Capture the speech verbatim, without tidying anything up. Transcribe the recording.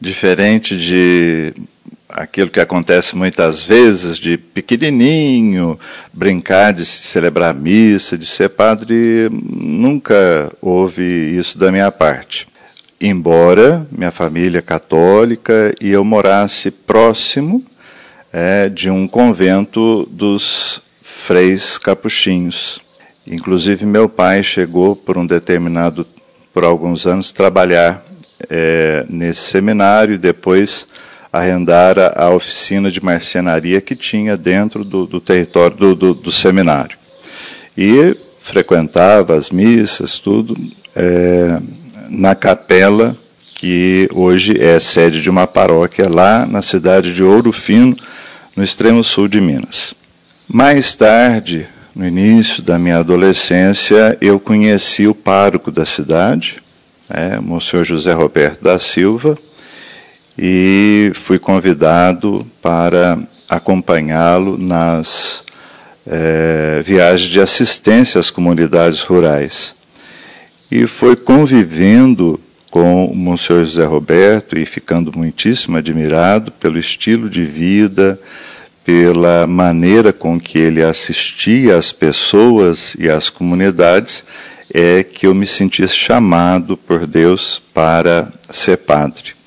Diferente de aquilo que acontece muitas vezes, de pequenininho, brincar de celebrar missa, de ser padre, nunca houve isso da minha parte. Embora minha família é católica e eu morasse próximo é, de um convento dos freis capuchinhos. Inclusive meu pai chegou por um determinado, por alguns anos, trabalhar é, nesse seminário e depois arrendar a, a oficina de marcenaria que tinha dentro do, do território do, do, do seminário. E frequentava as missas, tudo, é, na capela que hoje é sede de uma paróquia lá na cidade de Ouro Fino, no extremo sul de Minas. Mais tarde, no início da minha adolescência, eu conheci o pároco da cidade, é, Monsenhor José Roberto da Silva, e fui convidado para acompanhá-lo nas é, viagens de assistência às comunidades rurais. E foi convivendo com o Monsenhor José Roberto e ficando muitíssimo admirado pelo estilo de vida, pela maneira com que ele assistia às pessoas e às comunidades, é que eu me senti chamado por Deus para ser padre.